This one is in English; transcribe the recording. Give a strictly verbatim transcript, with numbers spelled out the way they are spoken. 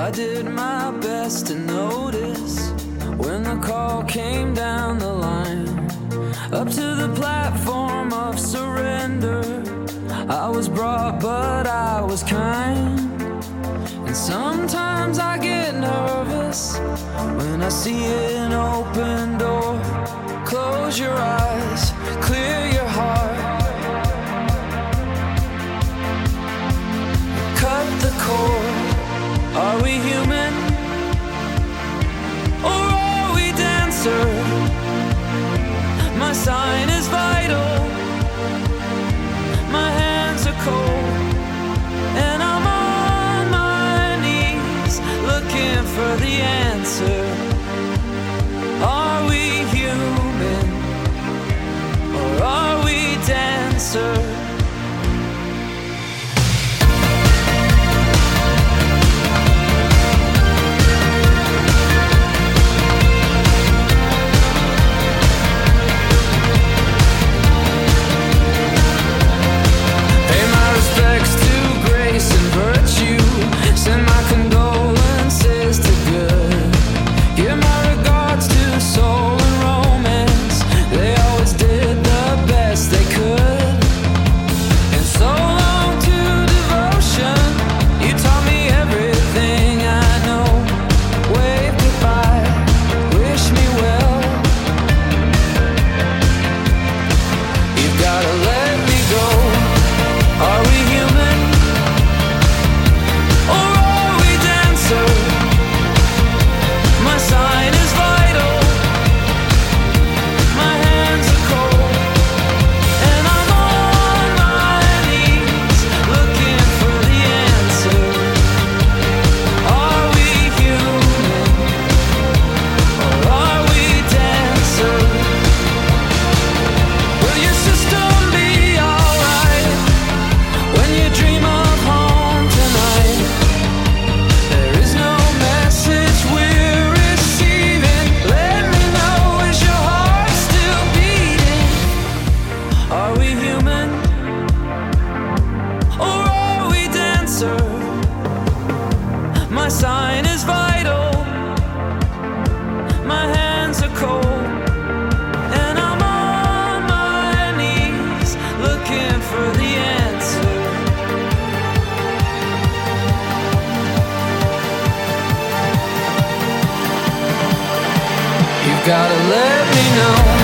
I did my best to notice when the call came down the line, up to the platform of surrender. I was brought, but I was kind. And sometimes I get nervous when I see an open door. Close your eyes, clear your heart, cut the cord. Are we human, or are we dancer? My sign is vital, my hands are cold, and I'm on my knees looking for the answer. Are we human, or are we dancer? Send my condolences to good. Give my regards to soul and romance. They always did the best they could. And so long to devotion. You taught me everything I know. Wave goodbye, wish me well. You've gotta let me go. Are we human? My sign is vital, my hands are cold, and I'm on my knees looking for the answer. Are we human, or are we dancer? Will your system be alright when you dream of home tonight? There is no message we're receiving. Let me know, is your heart still beating? Are we human, or are we dancer? My sign is vital, my hands are cold, and I'm on my knees looking for the answer. You've gotta let me know.